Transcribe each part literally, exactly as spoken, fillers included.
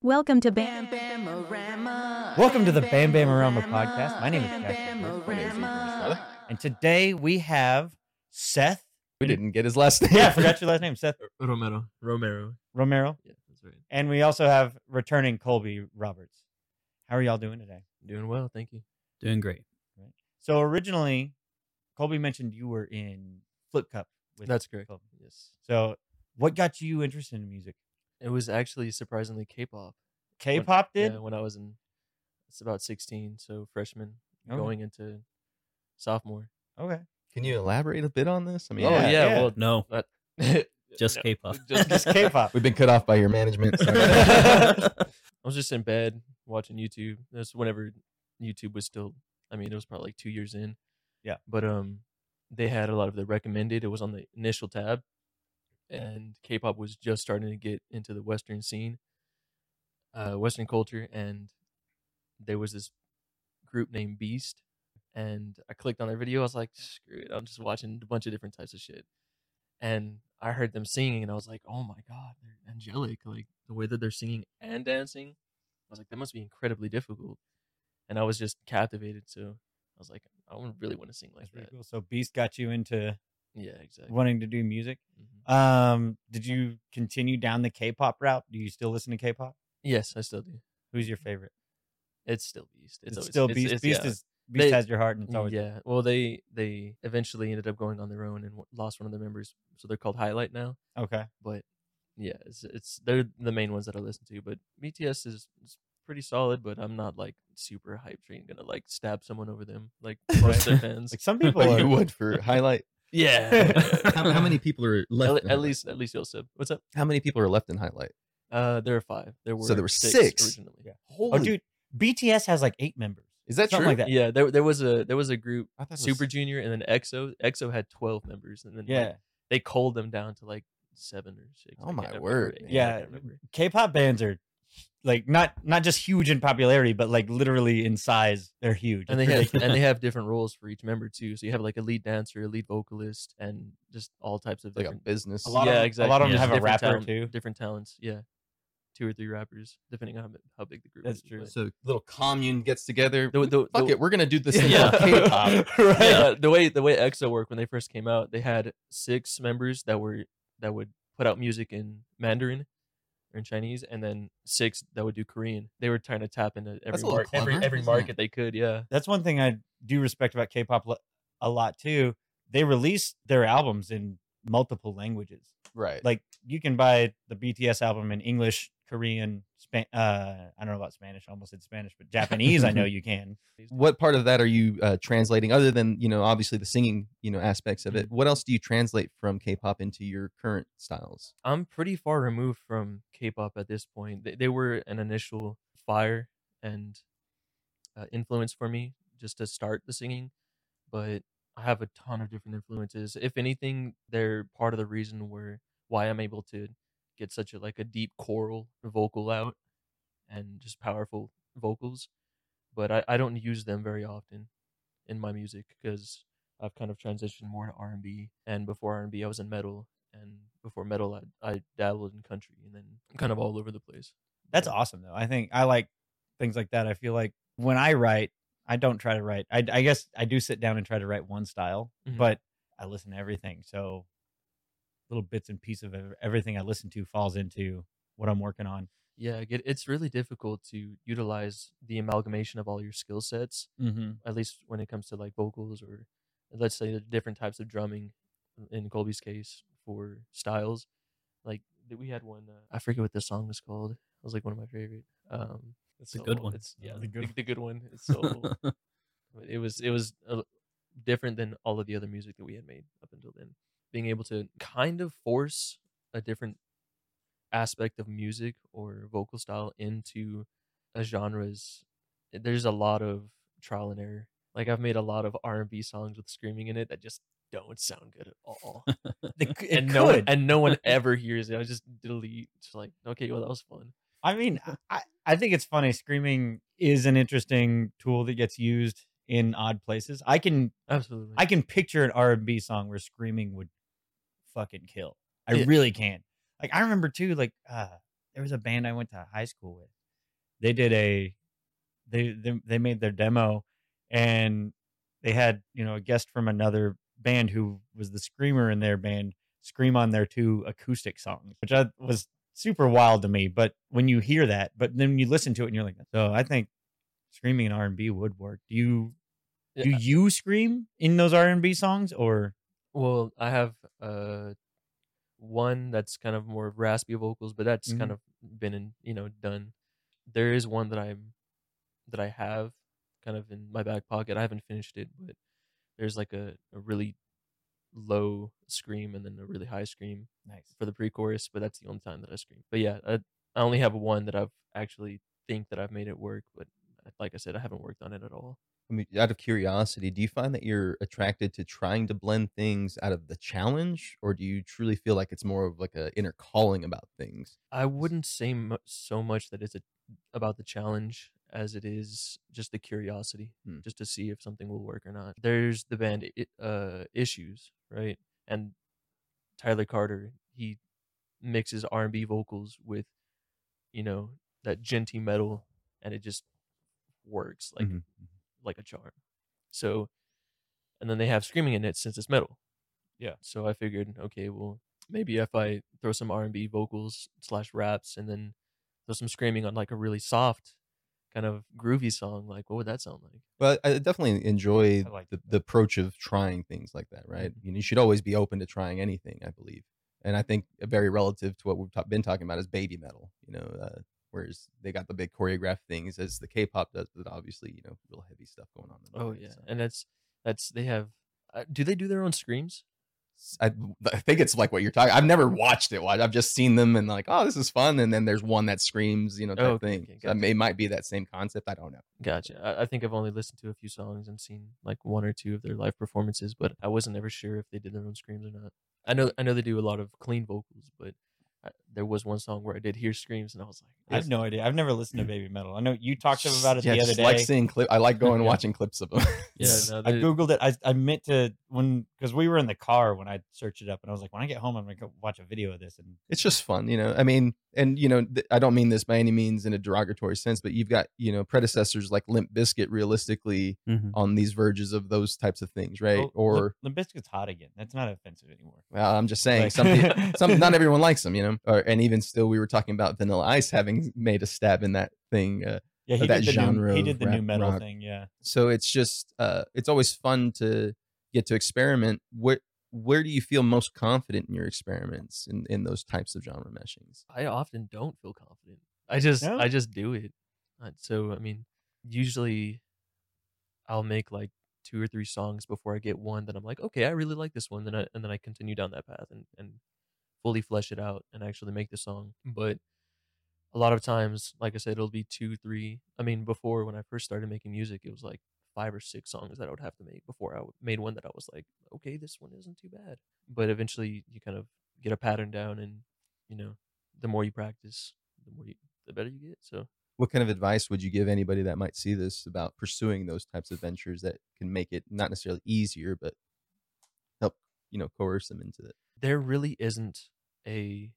Welcome to Bam Bam. Bamorama. Welcome to the Bam Bamorama podcast. My name is Jack, Bamorama. and today we have Seth. We didn't get his last name. Yeah, I forgot your last name, Seth Romero. Romero. Romero. Yeah, that's right. And we also have returning Colby Roberts. How are y'all doing today? Doing well, thank you. Doing great. Right. So originally, Colby mentioned you were in Flip Cup. With That's correct. Colby. Yes. So what got you interested in music? It was actually surprisingly K-pop. K-pop When- did? Yeah, when I was in, it's about sixteen, so freshman, Okay. going into sophomore. Okay. Can you elaborate a was on this? I mean, oh yeah, yeah, yeah. well, No, not, just no, K-pop. Just, Just K-pop. we've been cut off by your management. Sorry. I was just in bed watching YouTube. That's whenever YouTube was still. I mean, it was probably like two years in. Yeah. But um, they had a lot of the recommended. It was on the initial tab, and K-pop was just starting to get into the Western scene, uh, Western culture, and there was this group named Beast, and I clicked on their video. I was like, screw it, I'm just watching a bunch of different types of shit, and I heard them singing, and I was like, oh my god, they're angelic, like the way that they're singing and dancing. I was like, that must be incredibly difficult, and I was just captivated. So I was like, I don't really want to sing like That's pretty that. cool. So Beast got you into Yeah, exactly. wanting to do music. Mhm. Um, did you continue down the K-pop route? Do you still listen to K-pop? Yes, I still do. Who's your favorite? It's still Beast. It's, always, still it's- Beast. it's- Beast yeah. is Beast They- has your heart, and it's always yeah. Well, they they eventually ended up going on their own and w- lost one of their members, so they're called Highlight now. okay. But yeah, it's it's they're the main ones that I listen to. But B T S is, is pretty solid, but I'm not like super hype train gonna like stab someone over them like most of their fans. Like some people But are. you would for highlight. Yeah. How, how many people are left? At, in at Highlight? least at least Yosef. What's up? How many people are left in highlight? Uh, there are five. There were So there were six, six? originally. Yeah. Holy, Oh, dude, B T S has like eight members. is that something true? like that. Yeah, there there was a there was a group I thought it Super was- Junior and then EXO. EXO had twelve members, and then like, Yeah, they culled them down to like seven or six. Oh I can't my remember. word, I man. Yeah. can't remember. K-pop bands are like not not just huge in popularity, but like literally in size, they're huge. And they It's have ridiculous. and they have different roles for each member too. So you have like a lead dancer, a lead vocalist, and just all types of Like a different. business. A lot yeah, of- a exactly. lot of them Yeah. have a Different rapper, talent- too. Different talents, yeah, two or three rappers, depending on how, bi- how big the group That's is. true. but- So little commune gets together. The- the- Fuck the- it, we're gonna do this in Yeah. K-pop. Right. yeah, the way the way EXO worked when they first came out, they had six members that were that would put out music in Mandarin or in Chinese, and then six that would do Korean. They were trying to tap into every a little mar- every clever, every isn't market it? they could. Yeah, That's one thing I do respect about K-pop lo- a lot too. They release their albums in multiple languages. Right. Like you can buy the B T S album in English, Korean, Span- uh, I don't know about Spanish. I almost said Spanish, but Japanese, I know you can. What part of that are you uh, translating, other than you know obviously the singing you know aspects of it? What else do you translate from K-pop into your current styles? I'm pretty far removed from K-pop at this point. They, they were an initial fire and uh, influence for me just to start the singing, but I have a ton of different influences. If anything, they're part of the reason where why I'm able to get such a like a deep choral vocal out and just powerful vocals. But I, I don't use them very often in my music because I've kind of transitioned more to R and B. And before R and B, I was in metal, and before metal, I I dabbled in country, and then I'm kind of all over the place. That's Yeah. awesome though. I think I like things like that. I feel like when I write, I don't try to write. I, I guess I do sit down and try to write one style, Mhm. but I listen to everything. So little bits and pieces of ev- everything I listen to falls into what I'm working on. Yeah, I get it's really difficult to utilize the amalgamation of all your skill sets, Mm-hmm. at least when it comes to like vocals or let's say the different types of drumming. In Colby's case, for styles, like th- we had one. Uh, I forget what the song was called. It was like one of my favorite. Um, It's a good so one. It's yeah, The the good good, the, good one. It's so but it was it was uh, different than all of the other music that we had made up until then. Being able to kind of force a different aspect of music or vocal style into a genre's there's a lot of trial and error. Like I've made a lot of R and B songs with screaming in it that just don't sound good at all. It and no one could. and no one ever hears it. I just delete. Just like, okay, well that was fun. I mean, I, I think it's funny. Screaming is an interesting tool that gets used in odd places. I can Absolutely. I can picture an R and B song where screaming would fucking kill. I Yeah. really can. Like I remember too. Like uh, there was a band I went to high school with. they did a they they, they made their demo, and they had, you know, a guest from another band who was the screamer in their band scream on their two acoustic songs, which I, was super wild to me. But when you hear that, but then you listen to it and you're like, so I think screaming in R and B would work. Do you do Yeah, you scream in those R and B songs, or well, I have uh one that's kind of more raspy vocals, but that's kind Mhm. of been in, you know, done. There is one that I'm that I have kind of in my back pocket. I haven't finished it, but there's like a, a really low scream and then a really high scream nice? for the pre-chorus, but that's the only time that I scream. But yeah, I, I only have one that I've actually think that I've made it work, but uh, like I said, I haven't worked on it at all. I mean, out of curiosity, do you find that you're attracted to trying to blend things out of the challenge, or do you truly feel like it's more of like a inner calling about things? I wouldn't say mu- so much that it's a, about the challenge as it is just the curiosity, Hmm. just to see if something will work or not. There's the band I- uh, Issues, right? And Tyler Carter, he mixes R and B vocals with, you know, that genty metal, and it just works like Mhm. like a charm. So, and then they have screaming in it since it's metal. Yeah. So I figured, okay, well, maybe if I throw some R and B vocals slash raps and then throw some screaming on like a really soft kind of groovy song, like what would that sound like? Well, I definitely enjoy I like the, that. the approach of trying things like that, right? Mhm. You know, you should always be open to trying anything, I believe. And I think very relative to what we've ta- been talking about is baby metal, you know, uh, whereas they got the big choreographed things as the K-pop does, but obviously, you know, real heavy stuff going on. In Oh there, yeah, so. and that's that's they have. Uh, do they do their own screams? I, I think it's like what you're talking. I've never watched it. I've just seen them and like, oh, this is fun. And then there's one that screams, you know, type Oh, okay, thing. okay, So I gotcha. mean, it might be that same concept. I don't know. Gotcha. I, I think I've only listened to a few songs and seen like one or two of their live performances, but I wasn't ever sure if they did their own screams or not. I know I know they do a lot of clean vocals, but I, there was one song where I did hear screams, and I was I like, have no idea. I've never listened to Baby Metal. I know you talked to him about it Yeah, the other just day. like seeing clip. I like going and Yeah. watching clips of them. "Yeah, no, I they- googled it. I I meant to when because we were in the car when I searched it up, and I was like, when I get home, I'm gonna go watch a video of this. And It's just fun, you know. I mean, and you know, th- I don't mean this by any means in a derogatory sense, but you've got, you know, predecessors like Limp Bizkit realistically Mhm. on these verges of those types of things, right? oh, Or the Biscuit's hot again. That's not offensive anymore. well, I'm just saying Like- some people, some not everyone likes them, you know. Or and even still, we were talking about Vanilla Ice having made a stab in that thing. Uh, Yeah, he that did the genre new, he of did the new rap metal rock. thing. Yeah, so it's just uh, it's always fun to get to experiment. Where where do you feel most confident in your experiments in in those types of genre meshings? I often don't feel confident. I just No? I just do it. Uh, So I mean, usually I'll make like two or three songs before I get one that I'm like, okay, I really like this one, then I, and then I continue down that path and and fully flesh it out and actually make the song. But a lot of times, like I said, it'll be two, three. I mean, before when I first started making music, it was like five or six songs that I would have to make before I w- made one that I was like, okay, this one isn't too bad. But eventually, you kind of get a pattern down, and you know, the more you practice, the more you, the better you get. So What kind of advice would you give anybody that might see this about pursuing those types of ventures that can make it not necessarily easier, but help, you know, coerce them into it? there really isn't a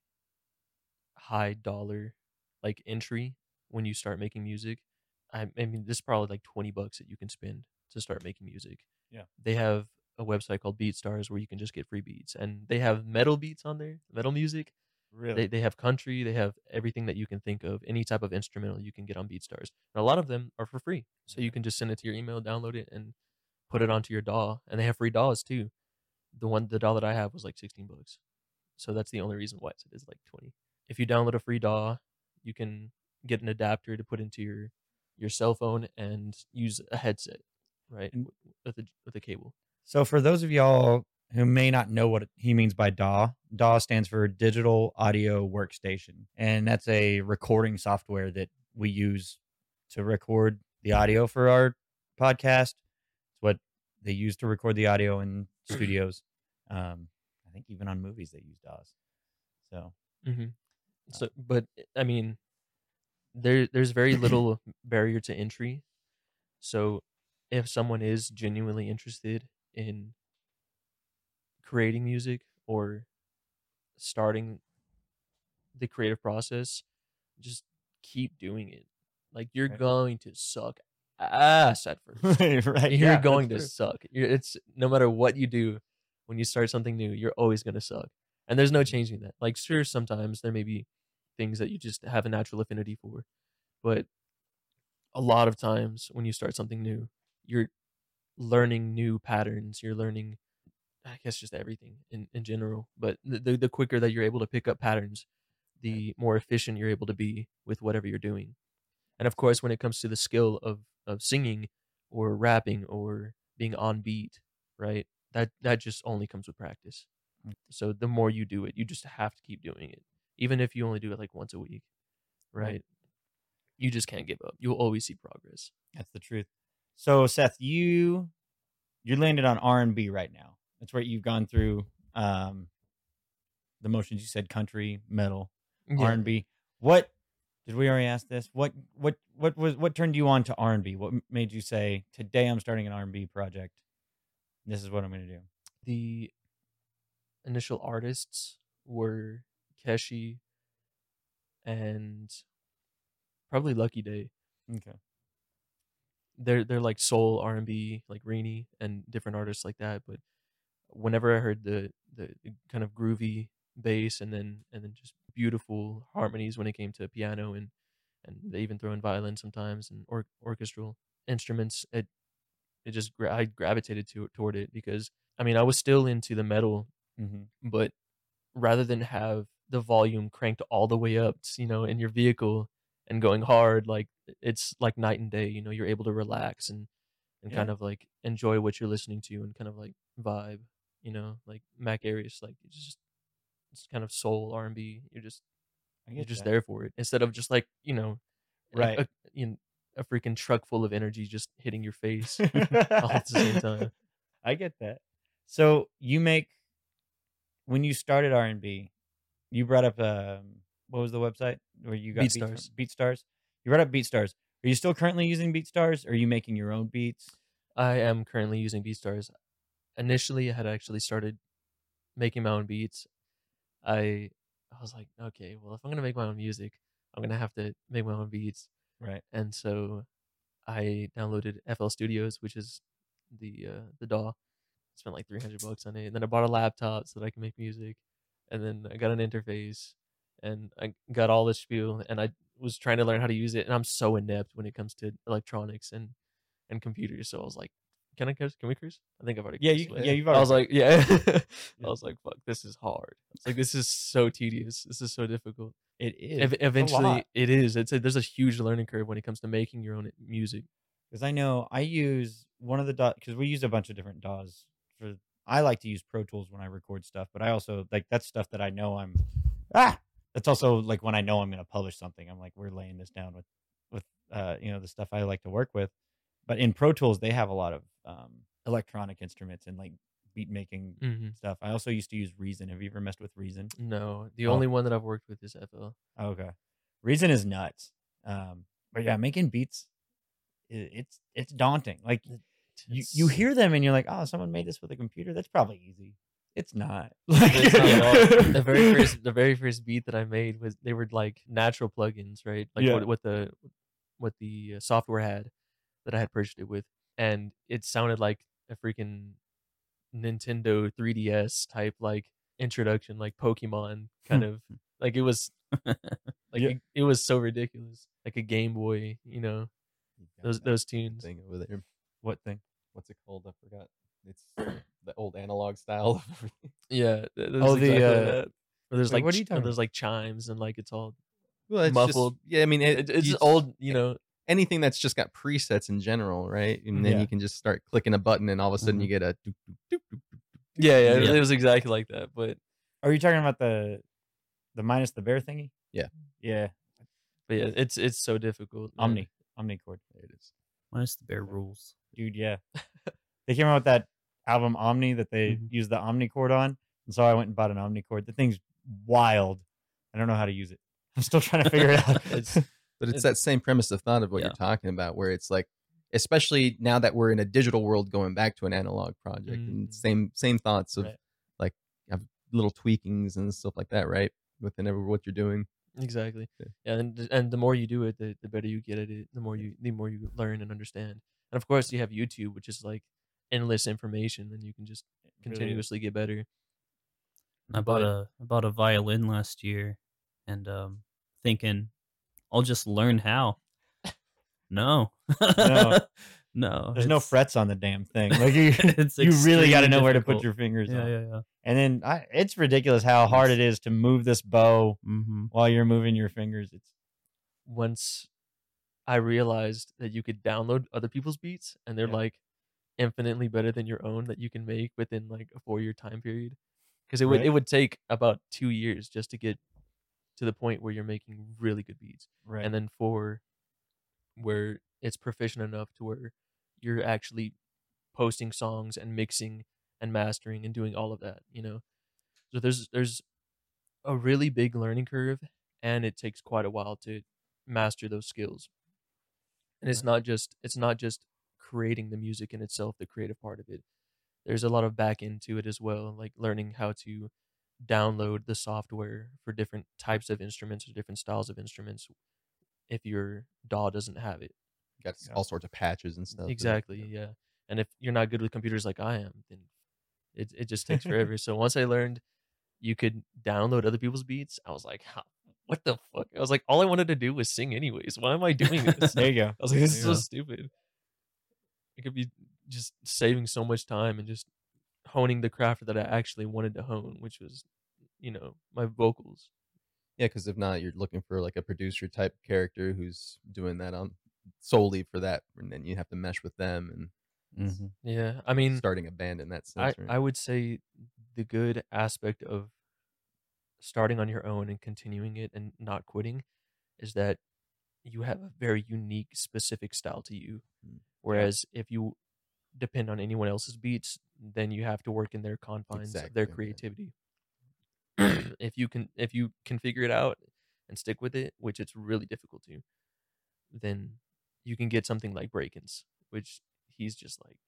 high dollar like entry when you start making music. I, I mean, this is probably like twenty bucks that you can spend to start making music. Yeah. They have a website called BeatStars where you can just get free beats, and they have metal beats on there, metal music. really. They they have country, they have everything that you can think of, any type of instrumental you can get on BeatStars. And a lot of them are for free. So you can just send it to your email, download it, and put it onto your D A W. And they have free D A Ws too. The one the D A W that I have was like sixteen bucks. So that's the only reason why it is like twenty. If you download a free D A W, you can get an adapter to put into your your cell phone and use a headset, right? And- With a with a cable. So for those of y'all who may not know what he means by D A W, D A W stands for Digital Audio Workstation, and that's a recording software that we use to record the audio for our podcast. It's what they use to record the audio in studios. Um, I think even on movies they use D A Ws. So Mm-hmm. So, but I mean, there there's very little barrier to entry. So, if someone is genuinely interested in creating music or starting the creative process, just keep doing it. Like you're Right. going to suck ass at first. right. You're yeah, going to that's suck. You're, it's no matter what you do when you start something new, you're always going to suck. And there's no changing that. Like, sure, sometimes there may be things that you just have a natural affinity for, but a lot of times when you start something new, you're learning new patterns. You're learning, I guess, just everything in, in general. But the, the the quicker that you're able to pick up patterns, the more efficient you're able to be with whatever you're doing. And of course, when it comes to the skill of of singing or rapping or being on beat, right? That that just only comes with practice. Mm. So the more you do it, you just have to keep doing it, even if you only do it like once a week, right? Right. You just can't give up. You'll always see progress. That's the truth. So Seth, you you landed on R and B right now. That's where you've gone through um, the motions. You said country, metal, R and B. What did we already ask this? What what what was what turned you on to R and B? What made you say today I'm starting an R and B project? This is what I'm going to do. The initial artists were Keshi and probably Lucky Day. Okay. They're they're like soul R and B, like Rini and different artists like that. But whenever I heard the the kind of groovy bass and then and then just beautiful harmonies when it came to piano and and they even throw in violin sometimes and or, orchestral instruments, it it just gra- I gravitated to toward it because I mean I was still into the metal, Mm-hmm. but rather than have the volume cranked all the way up, you know, in your vehicle and going hard, like it's like night and day. You know, you're able to relax and and Yeah. kind of like enjoy what you're listening to and kind of like vibe. You know, like Mac Arias, like it's just it's kind of soul R and B. You're just I you're get just that. there for it instead of just like you know, a- Right. a, you know, a freaking truck full of energy just hitting your face all at the same time. I get that. So you make when you started R and B, you brought up um, what was the website where you got beats from? BeatStars. BeatStars. You brought up BeatStars. Are you still currently using BeatStars? Or are you making your own beats? I am currently using BeatStars. Initially, I had actually started making my own beats. I I was like, okay, well, if I'm gonna make my own music, I'm gonna have to make my own beats. Right. And so I downloaded F L Studios, which is the uh, the D A W. Spent like three hundred bucks on it, and then I bought a laptop so that I can make music, and then I got an interface, and I got all this spiel, and I was trying to learn how to use it, and I'm so inept when it comes to electronics and and computers. So I was like, can I curse? Can we curse? I think I've already. Yeah, cursed, you, but yeah, you've I already. was like, yeah. I was like, fuck, this is hard. It's like this is so tedious. This is so difficult. it is Ev- It's a eventually, lot. it is. It's a, there's a huge learning curve when it comes to making your own music. Because I know I use one of the D A W because we use a bunch of different D A Ws for. I like to use Pro Tools when I record stuff, but I also like that's stuff that I know I'm. Ah, that's also like when I know I'm going to publish something. I'm like, we're laying this down with, with uh, you know, the stuff I like to work with. But in Pro Tools, they have a lot of um, electronic instruments and like beat making Mm-hmm. stuff. I also used to use Reason. Have you ever messed with Reason? No, the Oh. only one that I've worked with is F L. Oh, okay, Reason is nuts. Um, but yeah, making beats, i- it's it's daunting. Like you, you It's- hear them and you're like, oh, someone made this with a computer. That's probably easy. It's not. It's not at all. The very Yeah. first, the very first beat that I made was they were like natural plugins, right? Like Yeah. what, what the what the uh, software had that I had purchased it with, and it sounded like a freaking Nintendo three D S type like introduction, like Pokemon kind of like it was like Yeah. it, it was so ridiculous, like a Game Boy, you know, You've got those that those tunes. thing over there. What thing? What's it called? I forgot. It's the old analog style of everything. Yeah, th- there's Oh, the, exactly uh, that. Where there's wait, like what are you ch- talking there's like chimes and like it's all Well, it's Muffled. Just, yeah, I mean, it, it, it's you just old, you know. anything that's just got presets in general, right? And then Yeah. you can just start clicking a button, and all of a sudden Mhm. you get a. doop, doop, doop, doop, doop, doop. Yeah, yeah, Yeah. it was exactly like that. But Are you talking about the the minus the bear thingy? Yeah. Yeah. but yeah, it's it's so difficult. man. Omni. Omnichord. There it is. Minus the bear rules. Dude, yeah. They came out with that album Omni that they Mhm. used the Omnichord on. And so I went and bought an Omnichord. The thing's wild. I don't know how to use it. I'm still trying to figure it out. It's But it's It's- that same premise of thought of what Yeah. you're talking about, where it's like, especially now that we're in a digital world, going back to an analog project, and Mhm. same same thoughts of Right. like have little tweakings and stuff like that, right? Within every what you're doing. Exactly. Yeah. Yeah, and th- and the more you do it, the, the better you get at it. The more you the more you learn and understand. And of course, you have YouTube, which is like endless information, and you can just It really is. continuously get better. I bought But a I bought a violin last year, and um, thinking I'll just learn how. No, No. no. There's no it's- frets on the damn thing. Like you, it's you really got to extremely know where to put difficult. your fingers Yeah, on. yeah, yeah. And then I, it's ridiculous how hard Yes. it is to move this bow Mm-hmm. while you're moving your fingers. It's once I realized that you could download other people's beats, and they're Yeah. like infinitely better than your own that you can make within like a four year time period. Because it would it Right. would take about two years just to get to the point where you're making really good beats. right. And then four where it's proficient enough to where you're actually posting songs and mixing and mastering and doing all of that, you know. So there's there's a really big learning curve, and it takes quite a while to master those skills. And it's not just it's not just creating the music in itself, the creative part of it. There's a lot of back end to it as well, like learning how to download the software for different types of instruments or different styles of instruments if your D A W doesn't have it. Got Yeah. all sorts of patches and stuff. and- Exactly, yeah. And if you're not good with computers like I am, then it it just takes forever. So once I learned you could download other people's beats, I was like, "How- what the fuck? I was like, all I wanted to do was sing anyways. Why am I doing this? There I you go. was like, this is There you so go. stupid. It could be just saving so much time and just honing the craft that I actually wanted to hone, which was, you know, my vocals. Yeah, because if not, you're looking for like a producer type character who's doing that on solely for that, and then you have to mesh with them and Mm-hmm. Yeah, I mean, starting a band in that I, sense. right? I would say the good aspect of starting on your own and continuing it and not quitting is that you have a very unique, specific style to you. Mm. Whereas if you depend on anyone else's beats, then you have to work in their confines of their Exactly, yeah. creativity. if you can, if you can figure it out and stick with it, which it's really difficult to, then you can get something like Breakins, which he's just like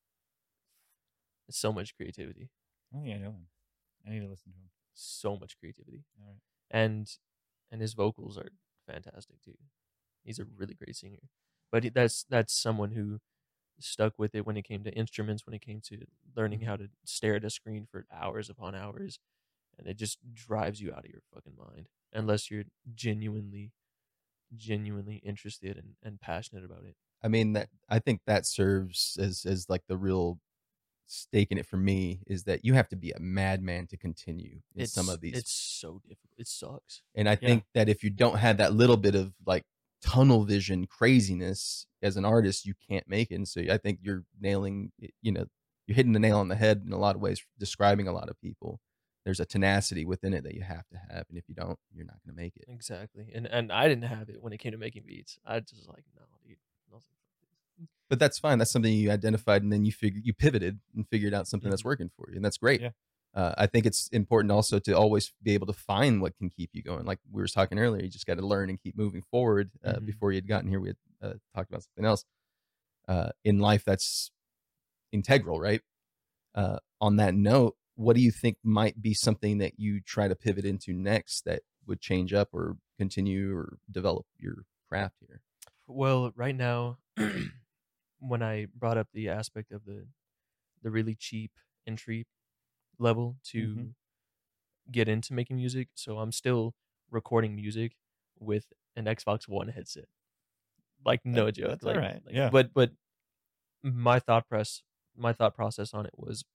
so much creativity. Oh yeah, I know him. I need to listen to him. so much creativity, All right. and and his vocals are fantastic too. He's a really great singer, but he- that's that's someone who stuck with it when it came to instruments, when it came to learning how to stare at a screen for hours upon hours, and it just drives you out of your fucking mind unless you're genuinely genuinely interested and, and passionate about it. I mean that I think that serves as as like the real stake in it for me is that you have to be a madman to continue in It's some of these. it's so difficult. It sucks. And I Yeah. think that if you don't have that little bit of like tunnel vision craziness as an artist, you can't make it. And so I think you're nailing, it- you know, you're hitting the nail on the head in a lot of ways, describing a lot of people. There's a tenacity within it that you have to have, and if you don't, you're not going to make it. Exactly. And and I didn't have it when it came to making beats. I just was like, no, dude. I was like, fuck this. But that's fine. That's something you identified, and then you figure you pivoted and figured out something that's working for you, and that's great. Yeah. Uh, I think it's important also to always be able to find what can keep you going. Like we were talking earlier, you just got to learn and keep moving forward. Uh, Mhm. Before you had gotten here, we had uh, talked about something else. Uh, in life, that's integral, right? Uh, on that note, what do you think might be something that you try to pivot into next that would change up or continue or develop your craft here? Well, right now, when I brought up the aspect of the the really cheap entry level to Mhm. get into making music, so I'm still recording music with an Xbox One headset. Like no That- joke. that's like, alright, like- yeah. But but my thought press my thought process on it was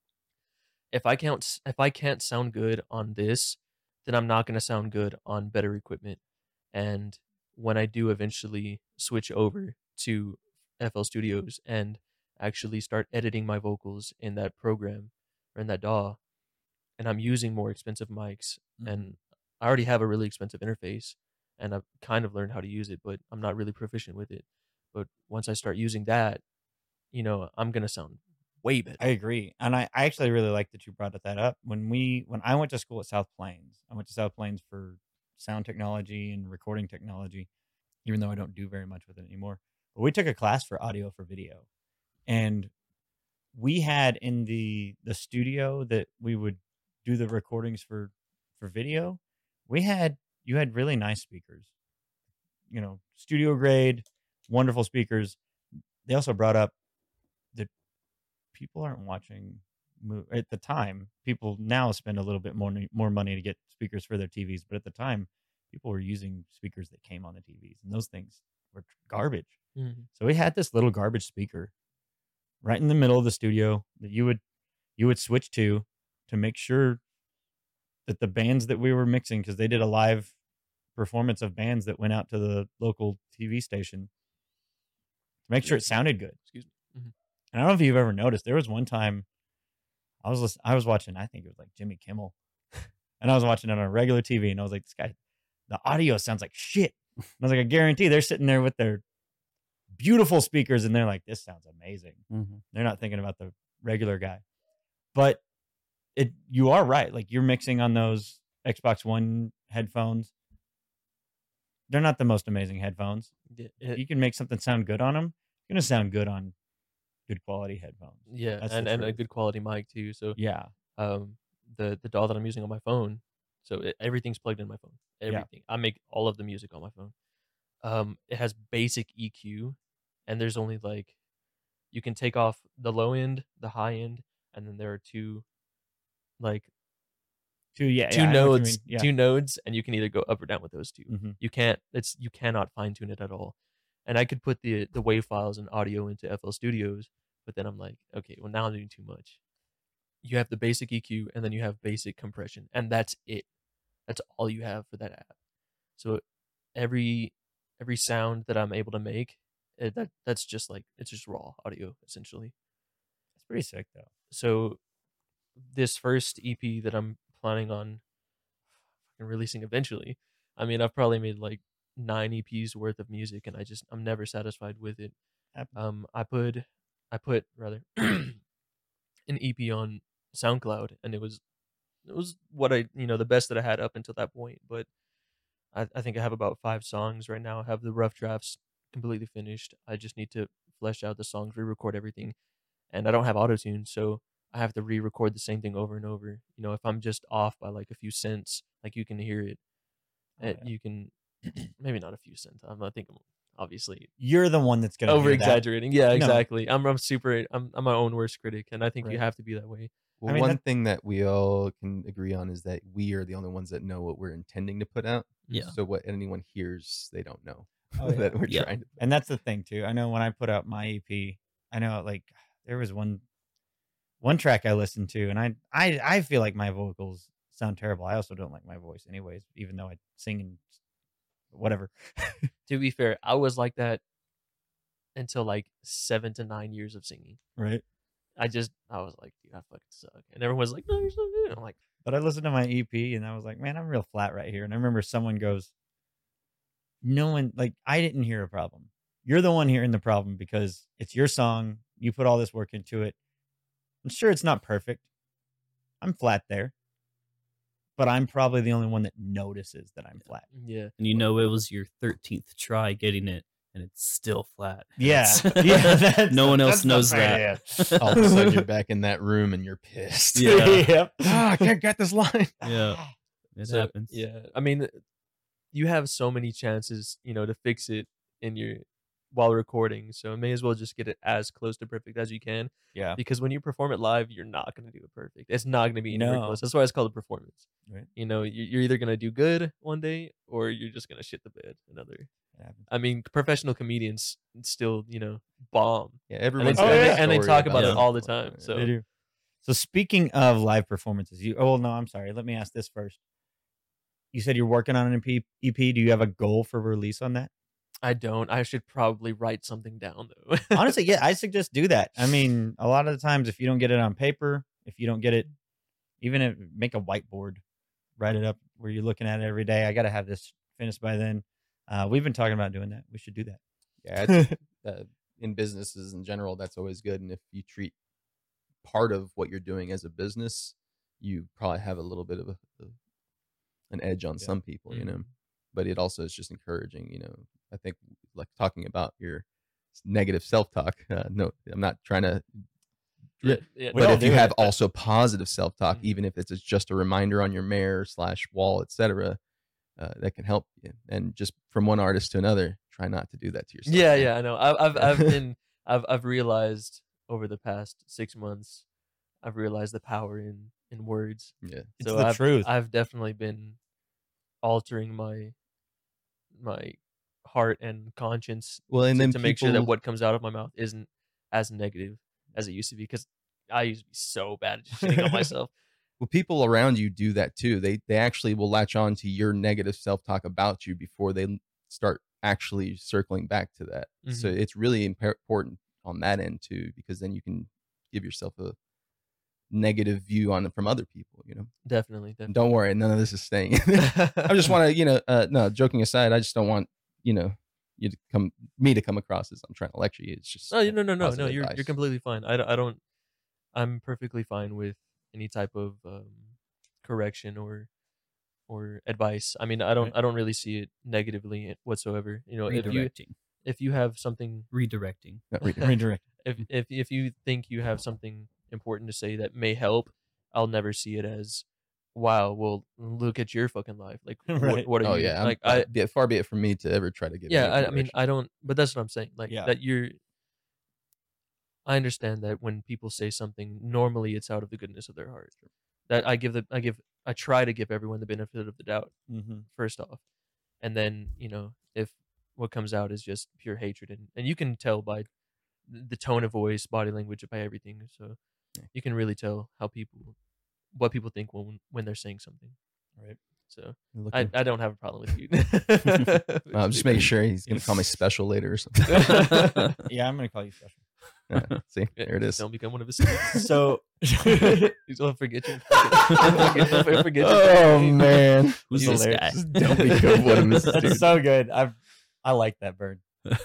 if I can't s- if I can't sound good on this, then I'm not going to sound good on better equipment. And when I do eventually switch over to F L Studios and actually start editing my vocals in that program or in that D A W, and I'm using more expensive mics, and I already have a really expensive interface, and I've kind of learned how to use it, but I'm not really proficient with it. But once I start using that, you know, I'm gonna sound way better. I agree, and I, I actually really like that you brought that up. When we when I went to school at South Plains, I went to South Plains for sound technology and recording technology, even though I don't do very much with it anymore. But we took a class for audio for video, and we had in the the studio that we would do the recordings for for video, we had you had really nice speakers, you know, studio grade, wonderful speakers. They also brought up that people aren't watching mo- at the time. People now spend a little bit more more money to get speakers for their T Vs, but at the time, people were using speakers that came on the T Vs, and those things were garbage. Mhm. So we had this little garbage speaker right in the middle of the studio that you would you would switch to to make sure that the bands that we were mixing, because they did a live performance of bands that went out to the local T V station to make sure it sounded good. Excuse me. Mhm. And I don't know if you've ever noticed, there was one time I was listen- I was watching, I think it was like Jimmy Kimmel, and I was watching it on a regular T V, and I was like, this guy, the audio sounds like shit. And I was like, I guarantee they're sitting there with their beautiful speakers, and they're like, this sounds amazing. Mm-hmm. They're not thinking about the regular guy. But it, you are right. Like, you're mixing on those Xbox One headphones. They're not the most amazing headphones. Yeah, If it- you can make something sound good on them, it's going to sound good on good quality headphones. yeah, That's the and, and a truth. good quality mic too. So Yeah. um, the the D A W that I'm using on my phone, so it, everything's plugged in my phone. Everything. I make all of the music on my phone. Um, it has basic E Q, and there's only like you can take off the low end, the high end, and then there are two like Two, yeah, two yeah, I know what you nodes, mean. Yeah. two nodes, and you can either go up or down with those two. Mhm. You can't. It's you cannot fine tune it at all. And I could put the the wave files and audio into F L Studios, but then I'm like, okay, well now I'm doing too much. You have the basic E Q, and then you have basic compression, and that's it. That's all you have for that app. So every every sound that I'm able to make, it, that that's just like it's just raw audio essentially. It's pretty sick, though. So this first E P that I'm planning on fucking releasing eventually, I mean, I've probably made like nine E Ps worth of music, and I just I'm never satisfied with it. Happens. Um, I put I put rather an E P on SoundCloud, and it was it was what I you know the best that I had up until that point. But I, I think I have about five songs right now. I have the rough drafts completely finished. I just need to flesh out the songs, re-record everything, and I don't have autotune, so I have to re-record the same thing over and over. You know, if I'm just off by like a few cents, like you can hear it. Oh, it yeah. You can maybe not a few cents. I'm not thinking obviously You're the one that's going to over exaggerating. Yeah, No. exactly. I'm I'm super. I'm I'm my own worst critic, and I think you Right. have to be that way. Well, I mean, one that- thing that we all can agree on is that we are the only ones that know what we're intending to put out. Yeah. So what anyone hears, they don't know Oh, yeah. that we're Yeah. trying to. And that's the thing too. I know when I put out my E P, I know like there was one one track I listened to, and I I I feel like my vocals sound terrible. I also don't like my voice, anyways, even though I sing and whatever. To be fair, I was like that until like seven to nine years of singing. Right. I just I was like, dude, I fucking suck, and everyone was like, no, you're so good. I'm like, But I listened to my E P, and I was like, man, I'm real flat right here. And I remember someone goes, no one like I didn't hear a problem. You're the one hearing the problem because it's your song. You put all this work into it. I'm sure it's not perfect. I'm flat there. But I'm probably the only one that notices that I'm flat. yeah. And you know it was your thirteenth try getting it, and it's still flat. Yeah. That's- yeah that's- no one else that's not knows fair, that. yeah. All of a sudden, you're back in that room and you're pissed. Yeah. Yep. ah, I can't get this line. Yeah, it So, happens. Yeah, I mean, you have so many chances, you know, to fix it in your while recording. So may as well just get it as close to perfect as you can. Yeah. Because when you perform it live, you're not going to do it perfect. It's not going to be anywhere No. close. That's why it's called a performance. Right. You know, you- you're either going to do good one day or you're just going to shit the bed another. It happens. I mean, professional comedians still, you know, bomb. Yeah, And everyone's they, Oh, got a and they- yeah. and they story talk about it it it. all the time. So They do. So speaking of live performances, you oh no, I'm sorry. Let me ask this first. You said you're working on an E P. E P. Do you have a goal for release on that? I don't. I should probably write something down though. Honestly, yeah, I suggest do that. I mean, a lot of the times, if you don't get it on paper, if you don't get it, even if make a whiteboard, write it up where you're looking at it every day. I got to have this finished by then. Uh, we've been talking about doing that. We should do that. Yeah, it's, uh, in businesses in general, that's always good. And if you treat part of what you're doing as a business, you probably have a little bit of a, a an edge on Yeah. some people, you know. Mhm. But it also is just encouraging, you know. I think like talking about your negative self-talk. Uh, no, I'm not trying to. yeah, yeah, We But all if you do it. have also positive self-talk, Mhm. even if it's just a reminder on your mirror slash wall, et cetera, uh, that can help you. And just from one artist to another, try not to do that to yourself. Yeah, man. yeah, I know. I've I've I've been I've I've realized over the past six months, I've realized the power in in words. Yeah. It's So the I've truth. I've definitely been altering my my heart and conscience Well, and to, then to make sure that people- what comes out of my mouth isn't as negative as it used to be, because I used to be so bad at just shitting on myself. Well, people around you do that too. They they actually will latch on to your negative self talk about you before they start actually circling back to that. So Mhm. it's really imp- important on that end too, because then you can give yourself a negative view on it from other people. You know, Definitely, And definitely. don't worry, none of this is staying. I just want to, you know, uh, no, joking aside, I just don't want, you know, you to come me to come across as I'm trying to lecture you. It's just No, you- no, no, no, no. positive You're advice. you're completely fine. I, don't- I don't. I'm perfectly fine with any type of um, correction or or advice. I mean, I don't Right. I don't really see it negatively whatsoever. You know, if you Redirecting. if you have something, Redirecting. Not really. Redirect. if if if you think you have something important to say that may help, I'll never see it as, wow, well, look at your fucking life. Like, Right. what, what are Oh you yeah, I'm, like? uh, I be- far be it from me to ever try to give. yeah, any I, I mean, direction. I don't. But that's what I'm saying. Like Yeah. that you're. I understand that when people say something, normally it's out of the goodness of their heart. That I give the I give I try to give everyone the benefit of the doubt Mm-hmm. first off, and then, you know, if what comes out is just pure hatred, and, and you can tell by th- the tone of voice, body language, by everything. So Yeah. you can really tell how people, what people think when when they're saying something. Right. So You're I, looking- I don't have a problem with you. I'm just making sure he's gonna call me special later or something. Yeah, I'm gonna call you special. Yeah, see, Yeah, there it just is. Don't become one of his students. So, He's gonna forget you. Forget, forget, forget you. Oh man, Who's That's this hilarious. guy? Don't become one of his that's students. so good. I I like that bird.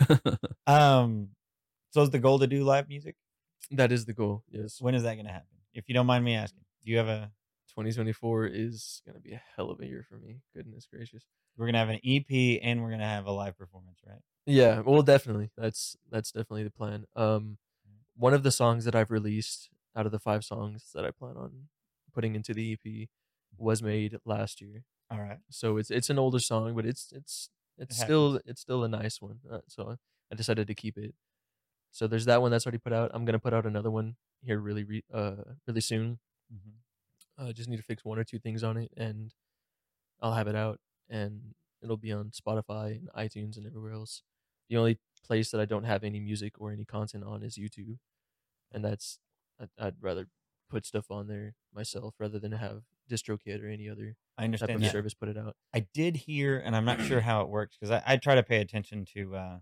Um, so is the goal to do live music? That is the goal. Yes. When is that gonna happen? If you don't mind me asking, do you have a? twenty twenty-four is gonna be a hell of a year for me. Goodness gracious. We're gonna have an E P and we're gonna have a live performance, right? Yeah, well, definitely. That's that's definitely the plan. Um, one of the songs that I've released out of the five songs that I plan on putting into the E P was made last year. All right. So it's it's an older song, but it's it's it's It still it's still a nice one. Uh, so I decided to keep it. So there's that one that's already put out. I'm gonna put out another one here really re- uh really soon. Mm-hmm. Uh, just need to fix one or two things on it, and I'll have it out, and it'll be on Spotify and iTunes and everywhere else. The only place that I don't have any music or any content on is YouTube, and that's I'd, I'd rather put stuff on there myself rather than have DistroKid or any other I type understand of that. service put it out. I did hear, and I'm not sure how it works because I, I try to pay attention to, uh,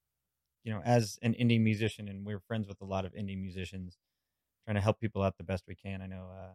you know, as an indie musician, and we're friends with a lot of indie musicians, trying to help people out the best we can. I know uh,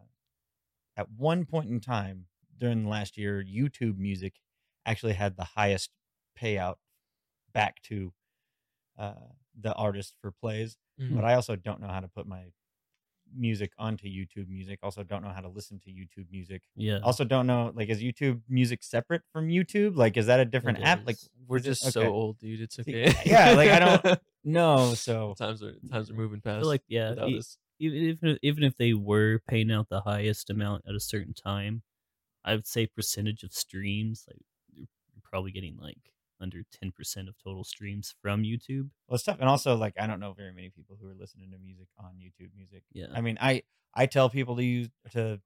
at one point in time during the last year, YouTube Music actually had the highest payout back to uh, the artist for plays. Mhm. But I also don't know how to put my music onto YouTube Music. Also, don't know how to listen to YouTube Music. Yeah. Also, don't know, like, is YouTube Music separate from YouTube? Like, is that a different It app? Like, is. we're is it- just okay. so old, dude. It's See, okay. yeah, like, I don't no. So times are times are moving I past. feel like yeah, without e- us. even even if- even if they were paying out the highest amount at a certain time, I would say percentage of streams, like you're you're probably getting like under ten percent of total streams from YouTube. well, it's tough. And also, like, I don't know very many people who are listening to music on YouTube Music. Yeah. I mean, I I tell people to use to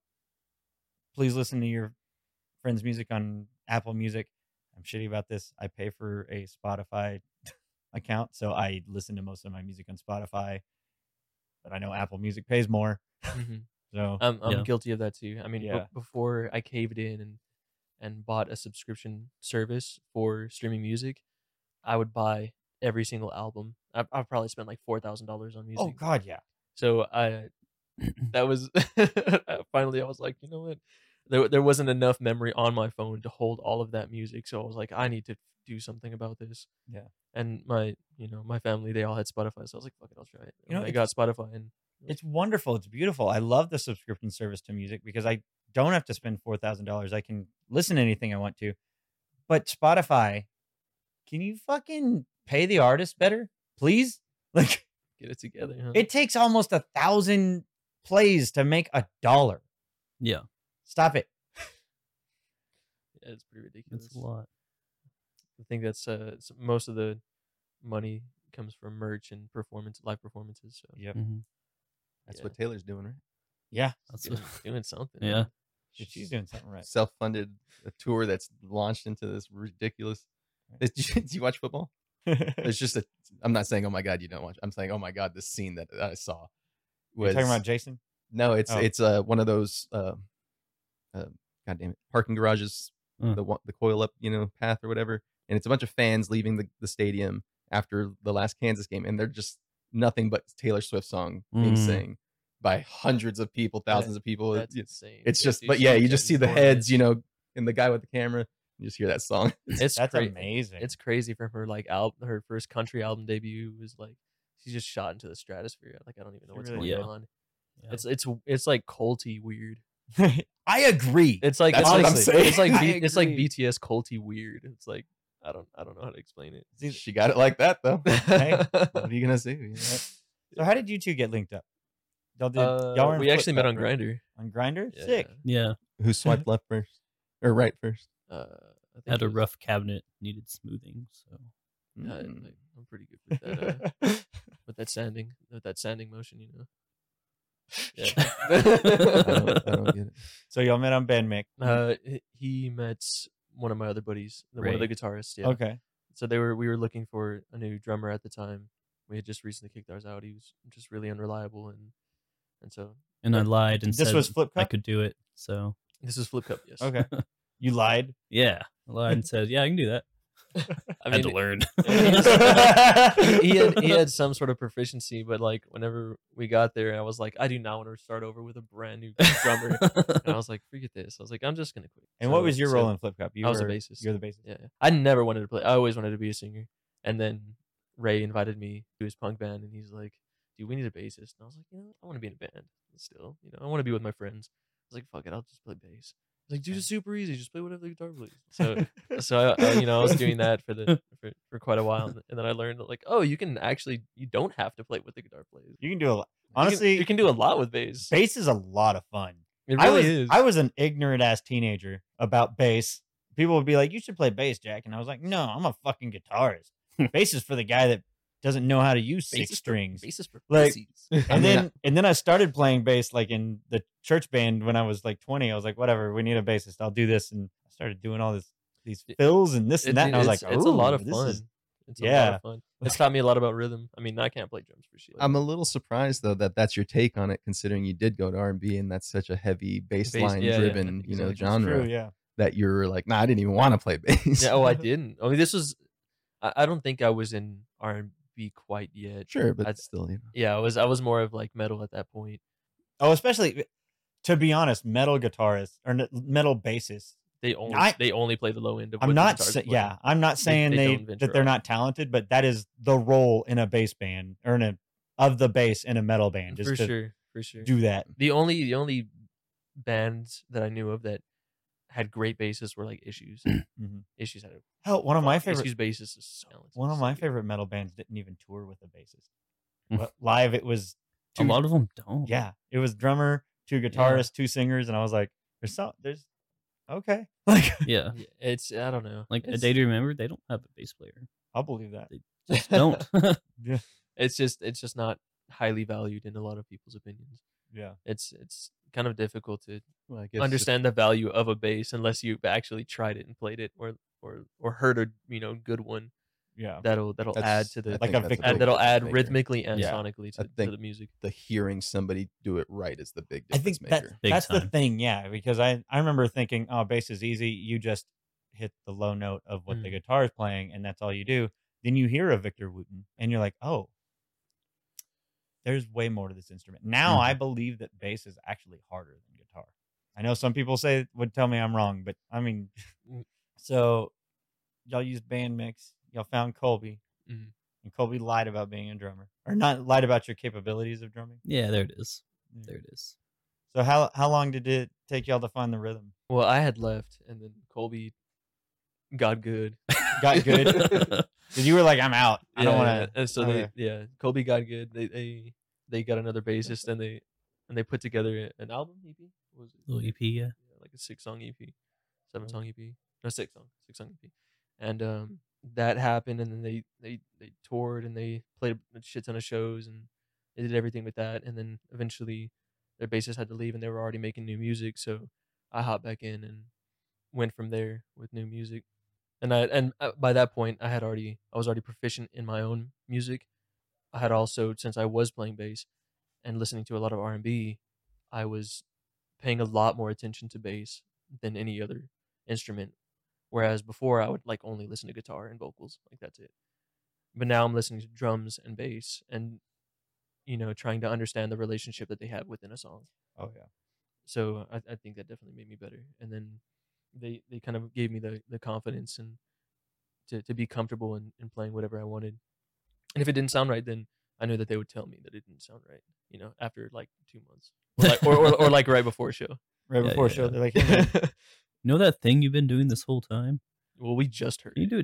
please listen to your friends' music on Apple Music. I'm shitty about this. I pay for a Spotify account, so I listen to most of my music on Spotify. But I know Apple Music pays more, Mhm. so I'm I'm Yeah. guilty of that too. I mean, b- Yeah. before I caved in and and bought a subscription service for streaming music, I would buy every single album. I've, I've probably spent like four thousand dollars on music. oh god, yeah. So I that was finally I was like, you know what? There there wasn't enough memory on my phone to hold all of that music. So I was like, I need to do something about this. Yeah. And my you know my family, they all had Spotify, so I was like, fuck it, I'll try it. You know, I it's- got Spotify, and It's wonderful. It's beautiful. I love the subscription service to music because I don't have to spend four thousand dollars. I can listen to anything I want to. But Spotify, can you fucking pay the artist better, please? Like, get it together. Huh? it takes almost a thousand plays to make a dollar. Yeah. Stop it. Yeah, it's pretty ridiculous. It's a lot. I think that's uh s- most of the money comes from merch and performance, live performances. So Yep. Mhm. That's Yeah. what Taylor's doing, right? Yeah. That's doing, what, doing something. yeah. Shit, she's doing something right. Self-funded a tour that's launched into this ridiculous. Did you, did you watch football? It's just a. I'm not saying, oh my god, you don't watch. I'm saying, oh my god, this scene that, that I saw. You're Was, talking about Jason? No, it's Oh. it's uh one of those. Uh, uh, god damn it, parking garages. Mm. The one- the coil up, you know, path or whatever, and it's a bunch of fans leaving the, the stadium after the last Kansas game, and they're just nothing but Taylor Swift song being Mm. sang by hundreds of people, thousands of people. That's It's, insane. it's Yeah, just, dude, but she yeah, was you just see getting the tormented. heads, you know, and the guy with the camera. You just hear that song. It's That's cra- amazing. It's crazy from her like album, her first country album debut was like she just shot into the stratosphere. Like I don't even know She what's really going did. on. Yeah. It's it's it's like culty weird. I agree. It's like That's it's what like, I'm saying. It's like I B, it's like agree. B T S culty weird. It's like I don't I don't know how to explain it. She got it like that though. Hey. What are you gonna say? You know? So how did you two get linked up? Y'all did. Uh, y'all were in we actually met Flip on Cup, right? Grinder. On Grinder. Yeah. Sick. Yeah. Who swiped left first or right first? Uh, I think Had it a was- rough cabinet, needed smoothing. So Yeah, I- Mm. I- I'm pretty good with that. Uh, with that sanding, with that sanding motion, you know. Yeah. I, don't, I don't get it. So y'all met on Bandmic. Uh, h- he met one of my other buddies, the- one of the Ray. guitarists. Yeah. Okay. So they were we were looking for a new drummer at the time. We had just recently kicked ours out. He was just really unreliable, and and so and I But lied and this said was Flip I Cup? could do it. So this is Flip Cup. Yes. Okay. You lied. yeah, I lied and said, yeah, I can do that. I I had to mean, learn. he had he had some sort of proficiency, but like whenever we got there, I was like, I do not want to start over with a brand new drummer. And I was like, forget this. I was like, I'm just gonna quit. And So- what was your so role in Flip Cup? You I was a were, bassist. You're the bassist. Yeah, I never wanted to play. I always wanted to be a singer. And then Ray invited me to his punk band, and he's like, "Dude, we need a bassist." And I was like, "You know, I want to be in a band still. You know, I want to be with my friends." I was like, "Fuck it, I'll just play bass." He's like, "Dude, it's super easy. Just play whatever the guitar plays." So, so I, I, you know, I was doing that for the for, for quite a while, and then I learned that, like, oh, you can actually you don't have to play what the guitar plays. You can do a lot. You can- Honestly, you can, do a lot with bass. bass is a lot of fun. It I really was is. I was an ignorant ass teenager about bass. People would be like, "You should play bass, Jack," and I was like, "No, I'm a fucking guitarist. Bass is for the guy that doesn't know how to use Bass six is for- strings." bass is for Like, pussies. And I mean, then and then I started playing bass like in the church band when I was like twenty. I was like, whatever, we need a bassist. I'll do this, and I started doing all this these It- fills and this It- and that. dude, And I was it's, like, it's a lot "Ooh, of this fun. is-" It's a lot Yeah. of fun. It's taught me a lot about rhythm. I mean, I can't play drums for shit. I'm a little surprised though that that's your take on it, considering you did go to R and B and that's such a heavy bass Bass- line yeah, yeah, driven, you know, exactly. It's genre true, yeah. that you're like, nah, I didn't even want to play bass. Yeah, oh, I didn't. I mean, this was. I, I don't think I was in R and B quite yet. Sure, but I'd- still, you know. Yeah, I was. I was more of like metal at that point. Oh, especially to be honest, metal guitarists or n- metal bassists. They only I- they only play the low end of. I'm what the not guitars sa- play. yeah, I'm not They- saying they they, don't venture that they're out. not talented, but that is the role in a bass band or in a of the bass in a metal band, just for to sure, for sure. do that. The only the only bands that I knew of that had great bassists were like Issues. Mhm. Issues had a Hell, one of my favorite Issues bassist is so talented, one of so my good. favorite metal bands didn't even tour with a bassist. Mm. But live, it was A two, lot of them don't. yeah, it was drummer, two guitarists, two singers, and I was like, "There's some, there's okay." Like, Yeah. Yeah, it's I don't know. Like a it's, day to remember, they don't have a bass player. I'll believe that. Just don't. Yeah, it's just it's just not highly valued in a lot of people's opinions. yeah. It's it's kind of difficult to Well, I guess understand the value of a bass unless you've actually tried it and played it or or or heard a you know good one Yeah. that'll that'll add That's- to I the Like think a that's Victor- big add, that'll difference add maker. rhythmically and Yeah. sonically I to, to think the music. the hearing somebody do it right is the big I difference think that maker. Big that's the time. thing, yeah, because I I remember thinking, oh, bass is easy. You just hit the low note of what the Mhm. guitar is playing, and that's all you do. Then you hear a Victor Wooten, and you're like, oh, there's way more to this instrument. Now Mhm. I believe that bass is actually harder than guitar. I know some people say would tell me I'm wrong, but I mean, Mm. so y'all used band mix. Y'all found Colby, Mhm. and Colby lied about being a drummer, or not lied about your capabilities of drumming. Yeah, there it is. Yeah. There it is. So how how long did it take y'all to find the rhythm? Well, I had left and then Colby got good. Got good? Because you were like, I'm out. I don't Yeah, want yeah. to. And so okay. they yeah, Colby got good. They they they got another bassist and they and they put together an album E P. What was it? Little E P, yeah. Yeah, like a six song E P, seven Oh. song E P. no six song, six song E P, and um, that happened, and then they they they toured and they played a shit ton of shows and they did everything with that, and then eventually their bassist had to leave and they were already making new music, so I hopped back in and went from there with new music, and I and uh, by that point I had already I was already proficient in my own music. I had also, since I was playing bass and listening to a lot of R and B, I was paying a lot more attention to bass than any other instrument. Whereas before I would like only listen to guitar and vocals, like that's it. But now I'm listening to drums and bass and you know trying to understand the relationship that they have within a song. Oh yeah. So I, I think that definitely made me better. And then they they kind of gave me the the confidence and to, to be comfortable in, in playing whatever I wanted. And if it didn't sound right, then I knew that they would tell me that it didn't sound right, you know, after like two months. Or like or, or, or like right before a show. Right Yeah, before yeah, show, yeah. they're like, hey, man, You know that thing you've been doing this whole time? Well, we just heard You it. do it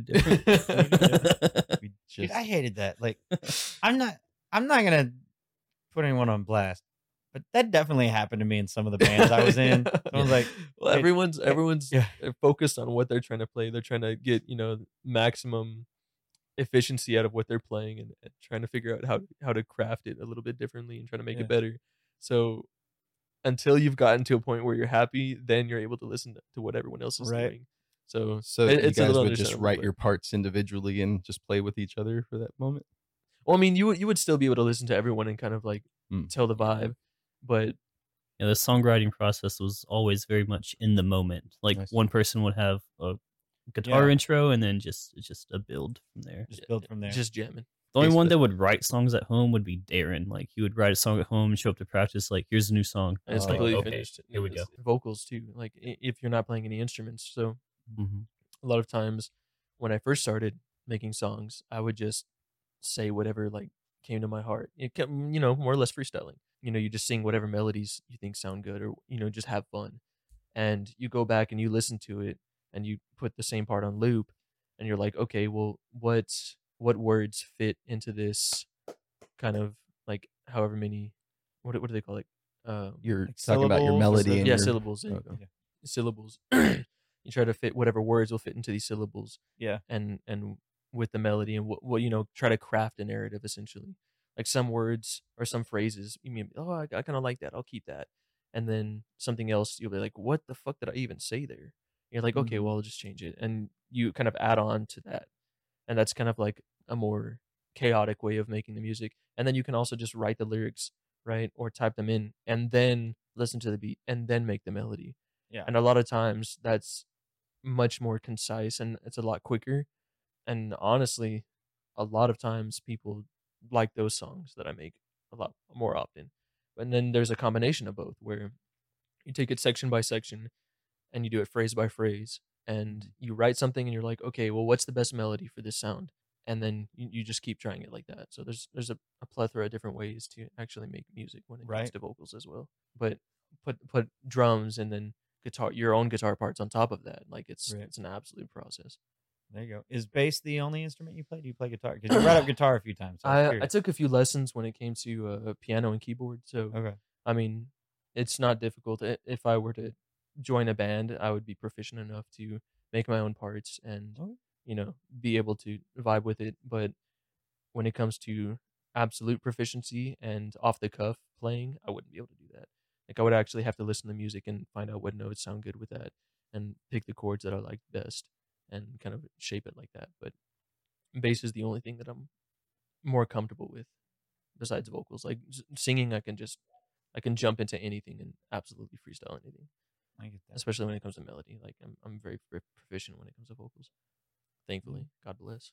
different. We dude, just I hated that. Like, I'm not, I'm not gonna put anyone on blast, but that definitely happened to me in some of the bands I was in. Someone's like, well, hey, everyone's hey, everyone's yeah. uh, focused on what they're trying to play. They're trying to get, you know, maximum efficiency out of what they're playing and, and trying to figure out how how to craft it a little bit differently and trying to make Yeah. it better. So until you've gotten to a point where you're happy, then you're able to listen to, to what everyone else is Right. doing. So so it- you it's a guys little would just understandable, write but- your parts individually and just play with each other for that moment. Well, I mean, you would you would still be able to listen to everyone and kind of like Mm. tell the vibe, but Yeah, the songwriting process was always very much in the moment. Like I see. one person would have a guitar Yeah. intro, and then just it's just a build from there. just build from there. just jamming. The only one Basically. that would write songs at home would be Darren. Like he would write a song at home and show up to practice. Like here's a new song. And it's Oh, completely okay, finished. here we It's vocals too. Like i- if you're not playing any instruments, so Mm-hmm. a lot of times when I first started making songs, I would just say whatever like came to my heart. It kept, you know, more or less freestyling. You know, you just sing whatever melodies you think sound good, or you know, just have fun. And you go back and you listen to it, and you put the same part on loop, and you're like, okay, well, what what words fit into this kind of like however many what do- what do they call it? Um, You're Like talking about your syllables or melody the- and yeah, your, syllables. There you okay. go. Syllables. You try to fit whatever words will fit into these syllables. Yeah. And and with the melody and what what you know, try to craft a narrative essentially. Like some words or some phrases, you mean, oh, I, I kind of like that. I'll keep that. And then something else, you'll be like, what the fuck did I even say there? You're like, okay, Mhm. well, I'll just change it, and you kind of add on to that, and that's kind of like a more chaotic way of making the music. And then you can also just write the lyrics, right, or type them in, and then listen to the beat, and then make the melody. Yeah. And a lot of times that's much more concise and it's a lot quicker. And honestly, a lot of times people like those songs that I make a lot more often. And then there's a combination of both where you take it section by section and you do it phrase by phrase and you write something and you're like, okay, well, what's the best melody for this sound? And then you, you just keep trying it like that. So there's there's a, a plethora of different ways to actually make music when it comes Right. to vocals as well. But put put drums and then guitar your own guitar parts on top of that. Like it's Right. it's an absolute process. There you go. Is bass the only instrument you play? Do you play guitar? Because you brought up guitar a few times. So I, was I, I curious. took a few lessons when it came to uh, piano and keyboard. So Okay. I mean, it's not difficult. I- If I were to join a band, I would be proficient enough to make my own parts and Okay. you know be able to vibe with it. But when it comes to absolute proficiency and off the cuff playing, I wouldn't be able to do that. Like I would actually have to listen to music and find out what notes sound good with that, and pick the chords that I like best, and kind of shape it like that. But bass is the only thing that I'm more comfortable with besides vocals. Like s- singing, I can just I can jump into anything and absolutely freestyle anything, I get that. especially when it comes to melody. Like I'm I'm very, very proficient when it comes to vocals. Thankfully, God bless.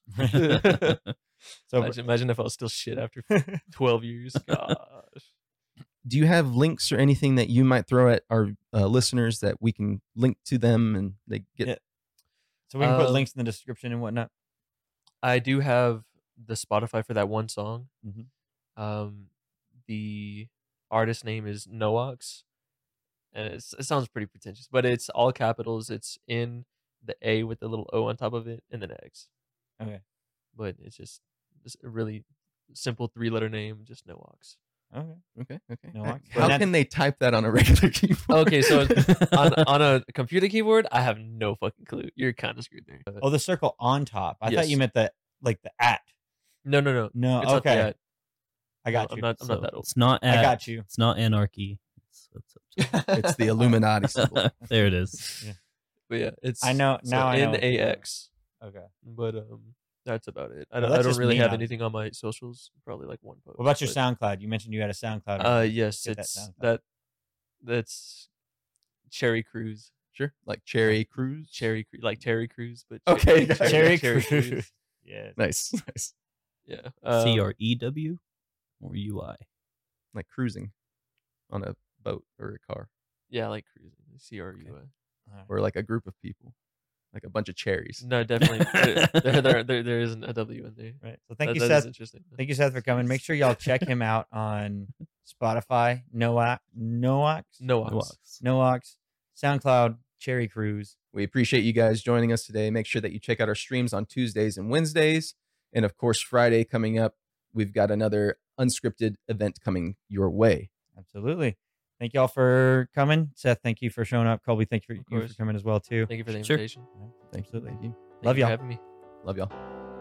So imagine, imagine if I was still shit after twelve years. Gosh. Do you have links or anything that you might throw at our uh, listeners that we can link to them and they get? Yeah. So we can put Um, links in the description and whatnot. I do have the Spotify for that one song. Mhm. Um, the artist name is Noax, and it's, it sounds pretty pretentious, but it's all capitals. It's in the A with the little O on top of it, and then X. Okay. But it's just, just a really simple three letter name, just Noax. Okay. Okay, okay. No Uh, ox. How But can they type that on a regular keyboard? Okay, so on on a computer keyboard, I have no fucking clue. You're kind of screwed there. Uh, Oh, the circle on top. I thought you Yes. meant the like the at. no, no, no. No. It's not the okay. at. I got I'm you. not. I'm So not that old. it's not. I At, got you. It's not anarchy. It's, it's up It's the Illuminati symbol. to- there it is. But yeah, it's. I know- now I know N what A you're doing. X. Okay. But um, that's about it. I Well, don't. that's I don't just really me have on- anything on my socials. Probably like one post. What about your but, SoundCloud? You mentioned you had a SoundCloud. Uh, already. yes, Get that it's SoundCloud. that. That's Cherry Cruise. Sure. Like Cherry Cruise. Cherry Cru- like Terry Crews, but Okay, Cherry, Cherry Cherry Crews. Crews. Yeah. Nice. Nice. Yeah. C um, R E W or U I. Like cruising on a boat or a car. Yeah, like cruising. C R U I. Or like a group of people. Like a bunch of cherries. No, definitely. there, there, there, there, there isn't a W in there. Right. So thank That- you, that is Seth. interesting. Thank you, Seth, for coming. Make sure y'all check him out on Spotify, Noax, Noax, No No ox. ox. Noax, SoundCloud, Cherry Cruise. We appreciate you guys joining us today. Make sure that you check out our streams on Tuesdays and Wednesdays. And of course, Friday coming up, we've got another unscripted event coming your way. Absolutely. Thank y'all for coming. Seth, thank you for showing up. Colby, thank you for, Of you for course. coming as well, too. Thank you for the Sure. invitation. Thank Absolutely. you. Thank you. Thank Love you for y'all. having me. Love y'all.